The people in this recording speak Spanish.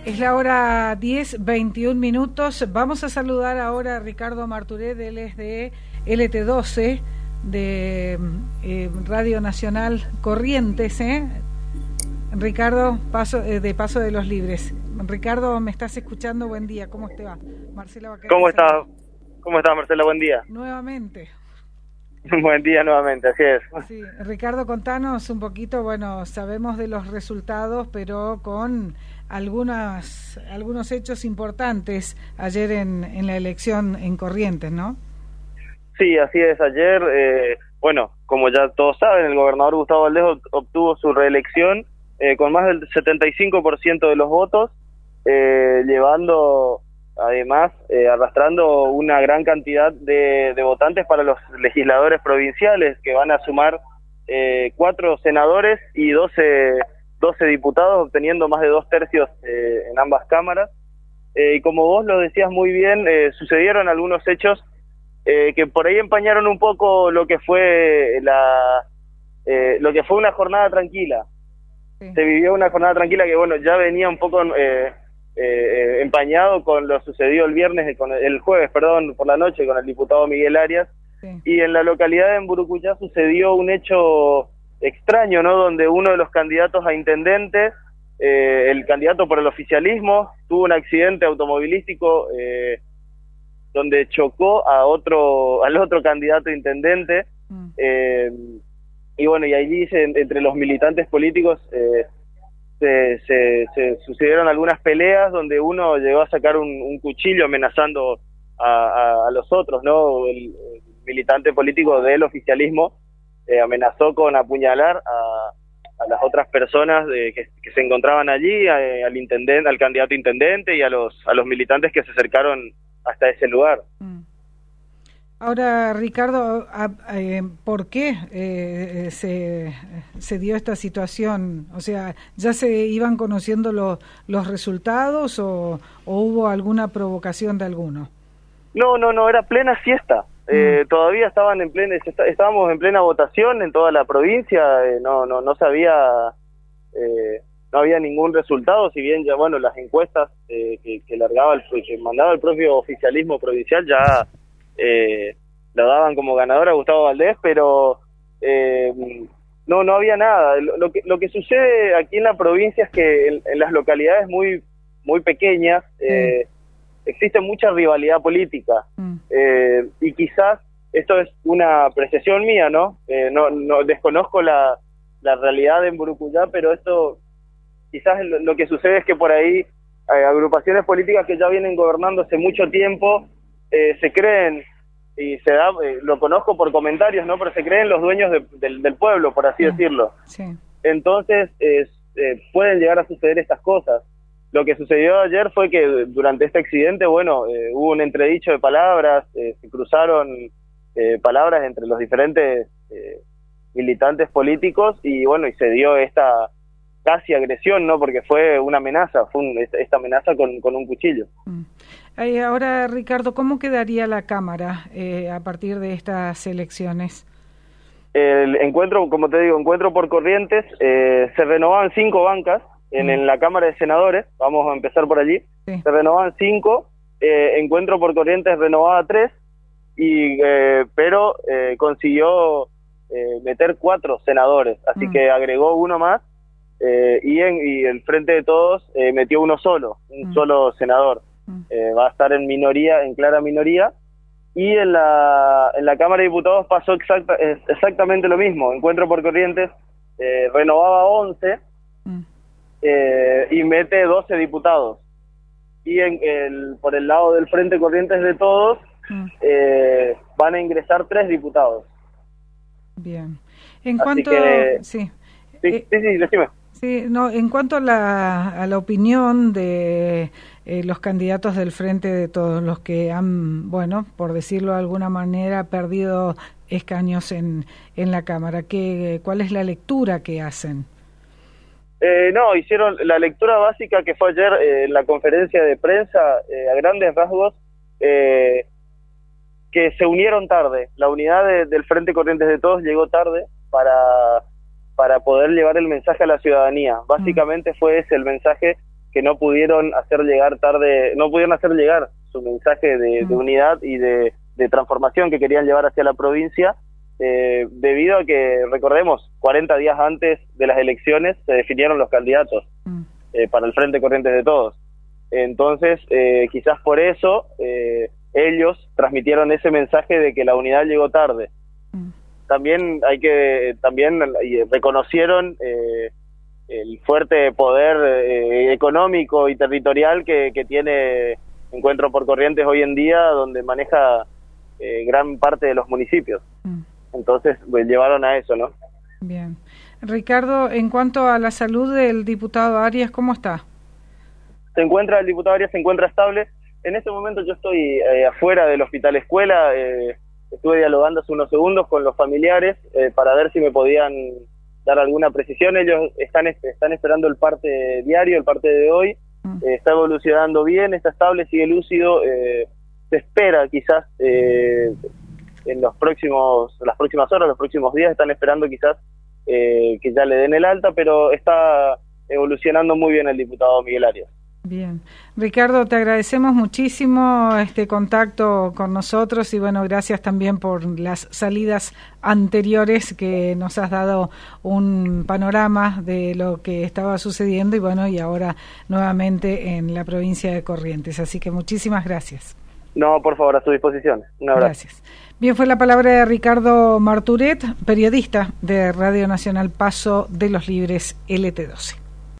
Es la hora 10:21. Vamos a saludar ahora a Ricardo Marturet, él es de LT12, de Radio Nacional Corrientes, Ricardo, de Paso de los Libres. Ricardo, ¿me estás escuchando? Buen día, ¿cómo te va? Marcela Baquer. ¿Cómo estás? ¿Cómo estás, Marcela? Buen día. Nuevamente. Buen día nuevamente, así es. Sí, Ricardo, contanos un poquito, bueno, sabemos de los resultados, pero con algunos hechos importantes ayer en la elección en Corrientes, ¿no? Sí, así es. Ayer, bueno, como ya todos saben, el gobernador Gustavo Valdés obtuvo su reelección con más del 75% de los votos, llevando, además, arrastrando una gran cantidad de votantes para los legisladores provinciales, que van a sumar 4 senadores y 12 diputados, obteniendo más de 2/3 en ambas cámaras. Y como vos lo decías muy bien, sucedieron algunos hechos que por ahí empañaron un poco lo que fue una jornada tranquila. Sí. Se vivió una jornada tranquila que, bueno, ya venía un poco empañado con lo sucedido el jueves, por la noche, con el diputado Miguel Arias. Sí. Y en la localidad de Mburucuyá sucedió un hecho extraño, ¿no? Donde uno de los candidatos a intendente, el candidato por el oficialismo, tuvo un accidente automovilístico donde chocó al otro candidato a intendente. Y bueno, y allí entre los militantes políticos se sucedieron algunas peleas donde uno llegó a sacar un cuchillo amenazando a los otros, ¿no? El militante político del oficialismo amenazó con apuñalar a las otras personas que se encontraban allí, al candidato a intendente y a los militantes que se acercaron hasta ese lugar. Ahora, Ricardo, ¿por qué se dio esta situación? O sea, ¿ya se iban conociendo los resultados o hubo alguna provocación de alguno? No, era plena siesta. Todavía estábamos en plena votación en toda la provincia. No había ningún resultado, si bien ya, bueno, las encuestas que mandaba el propio oficialismo provincial ya lo daban como ganador a Gustavo Valdés, pero no había nada. Lo que sucede aquí en la provincia es que en las localidades muy muy pequeñas existe mucha rivalidad política, y quizás esto es una apreciación mía, ¿no? No desconozco la realidad de Mburucuyá, pero esto quizás lo que sucede es que por ahí hay agrupaciones políticas que ya vienen gobernando hace mucho tiempo, se creen, y se da, lo conozco por comentarios, ¿no? Pero se creen los dueños del pueblo, por así decirlo. Sí. Entonces pueden llegar a suceder estas cosas. Lo que sucedió ayer fue que durante este accidente, bueno, hubo un entredicho de palabras, se cruzaron palabras entre los diferentes militantes políticos y bueno, y se dio esta casi agresión, ¿no? Porque fue una amenaza, esta amenaza con un cuchillo. Ahora, Ricardo, ¿cómo quedaría la Cámara a partir de estas elecciones? El encuentro, como te digo, encuentro por Corrientes, se renovaban 5 bancas en la Cámara de Senadores, vamos a empezar por allí. Sí. Se renovaban 5, encuentro por Corrientes renovaba 3, pero consiguió meter 4 senadores, así que agregó uno más, y el Frente de Todos metió uno solo, un solo senador. Va a estar en clara minoría, y en la Cámara de Diputados pasó exactamente lo mismo. Encuentro por Corrientes renovaba 11 y mete 12 diputados, y por el lado del Frente Corrientes de Todos van a ingresar 3 diputados. Bien. En cuanto sí, decime. Sí, no, en cuanto a la opinión de los candidatos del Frente de Todos, los que han, bueno, por decirlo de alguna manera, perdido escaños en la Cámara, ¿cuál es la lectura que hacen? Hicieron la lectura básica que fue ayer en la conferencia de prensa, a grandes rasgos, que se unieron tarde. La unidad del Frente Corrientes de Todos llegó tarde para poder llevar el mensaje a la ciudadanía. Básicamente fue ese el mensaje que no pudieron hacer llegar su mensaje de unidad y de transformación que querían llevar hacia la provincia, debido a que, recordemos, 40 días antes de las elecciones se definieron los candidatos para el Frente Corrientes de Todos. Entonces, quizás por eso ellos transmitieron ese mensaje de que la unidad llegó tarde. También reconocieron el fuerte poder económico y territorial que tiene Encuentro por Corrientes hoy en día, donde maneja gran parte de los municipios. Entonces, pues, llevaron a eso, ¿no? Bien. Ricardo, en cuanto a la salud del diputado Arias, ¿cómo está? El diputado Arias se encuentra estable. En este momento yo estoy afuera del Hospital Escuela. Estuve dialogando hace unos segundos con los familiares para ver si me podían dar alguna precisión. Ellos están esperando el parte diario, el parte de hoy. Está evolucionando bien, está estable, sigue lúcido. Se espera quizás en las próximas horas, los próximos días, están esperando quizás que ya le den el alta, pero está evolucionando muy bien el diputado Miguel Arias. Bien. Ricardo, te agradecemos muchísimo este contacto con nosotros y bueno, gracias también por las salidas anteriores que nos has dado un panorama de lo que estaba sucediendo y bueno, y ahora nuevamente en la provincia de Corrientes. Así que muchísimas gracias. No, por favor, a su disposición. Un abrazo. Gracias. Bien, fue la palabra de Ricardo Marturet, periodista de Radio Nacional Paso de los Libres LT12.